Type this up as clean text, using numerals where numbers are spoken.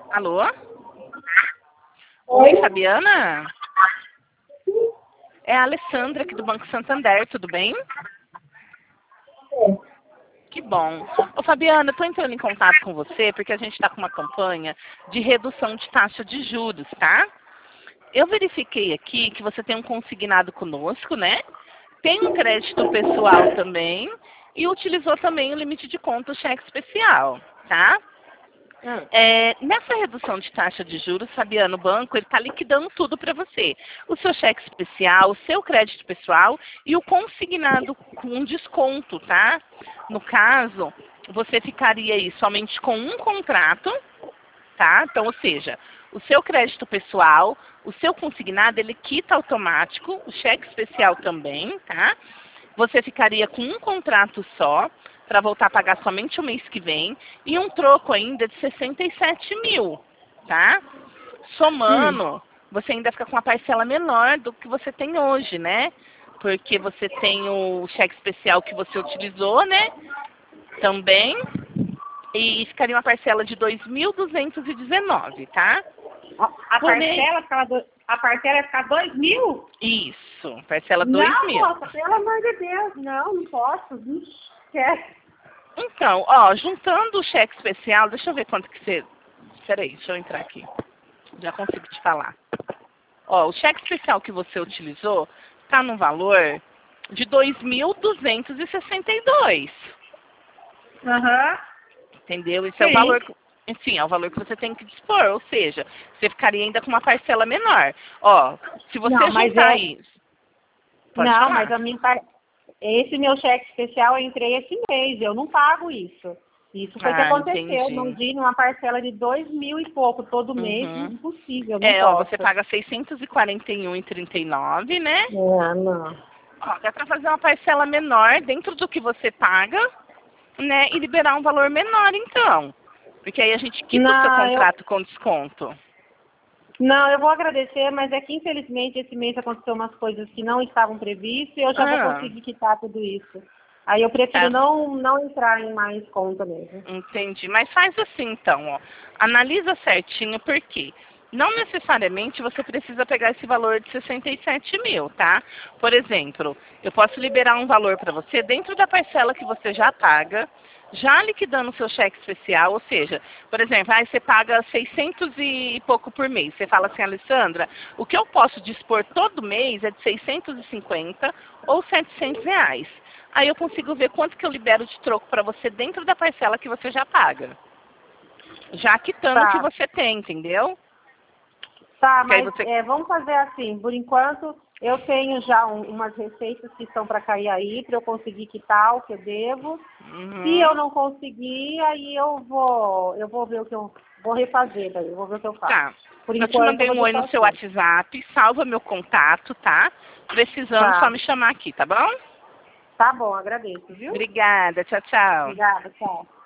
Alô? Oi? Oi, Fabiana? É a Alessandra aqui do Banco Santander, tudo bem? Que bom. Ô, Fabiana, eu estou entrando em contato com você porque a gente está com uma campanha de redução de taxa de juros, tá? Eu verifiquei aqui que você tem um consignado conosco, né? Tem um crédito pessoal também e utilizou também o limite de conta, o cheque especial, tá? Nessa redução de taxa de juros, Fabiano, o banco está liquidando tudo para você. O seu cheque especial, o seu crédito pessoal e o consignado com desconto, tá? No caso, você ficaria aí somente com um contrato, tá? Então, ou seja, o seu crédito pessoal, o seu consignado, ele quita automático, o cheque especial também, tá? Você ficaria com um contrato só, para voltar a pagar somente o mês que vem, e um troco ainda de 67 mil, tá? Somando, você ainda fica com uma parcela menor do que você tem hoje, né? Porque você tem o cheque especial que você utilizou, né? Também. E ficaria uma parcela de 2.219, tá? A Porém, parcela, a parcela ia ficar 2.000? isso, parcela Não, 2.000. moça, pelo amor de Deus, não posso. Vixe, esquece. Então, ó, juntando o cheque especial, deixa eu ver quanto que você... Peraí, deixa eu entrar aqui. Já consigo te falar. Ó, o cheque especial que você utilizou está no valor de 2.262. Aham. Entendeu? Isso é o Sim. valor, enfim, é o valor que você tem que dispor. Ou seja, você ficaria ainda com uma parcela menor. Ó, se você Não, mas juntar isso... Pode Não, mas falar. a minha esse meu cheque especial eu entrei esse mês, eu não pago isso. Isso foi o que Ah, aconteceu. Não entendi. vi numa parcela de 2.000 e pouco todo mês, Uhum. impossível, não Ó, você posso. paga 641,39, né? É, não. Ó, dá para fazer uma parcela menor dentro do que você paga, né? E liberar um valor menor, então. Porque aí a gente quita o seu Não, contrato com desconto. eu vou agradecer, mas é que infelizmente esse mês aconteceu umas coisas que não estavam previstas e eu já vou Ah, conseguir quitar tudo isso. Aí eu prefiro tá. não entrar em mais conta mesmo. Entendi. Mas faz assim, então, ó. Analisa certinho por quê. Não necessariamente você precisa pegar esse valor de 67 mil, tá? Por exemplo, eu posso liberar um valor para você dentro da parcela que você já paga, já liquidando o seu cheque especial, ou seja, por exemplo, aí você paga 600 e pouco por mês. Você fala assim, Alessandra, o que eu posso dispor todo mês é de 650 ou 700 reais. Aí eu consigo ver quanto que eu libero de troco para você dentro da parcela que você já paga. Já quitando o que Tá. você tem, entendeu? Tá, Porque aí mas você... vamos fazer assim. Por enquanto, eu tenho já umas receitas que estão para cair aí, para eu conseguir quitar o que eu devo. Se eu Uhum. não conseguir, aí eu vou ver o que eu vou refazer daí, eu vou ver o que eu faço. Tá. Por Eu te enquanto, eu mandei vou um oi deixar no seu assim. WhatsApp, salva meu contato, tá? Precisando, só Tá. me chamar aqui, tá bom? Tá bom, agradeço, viu? Obrigada, tchau, tchau. Obrigada, tchau.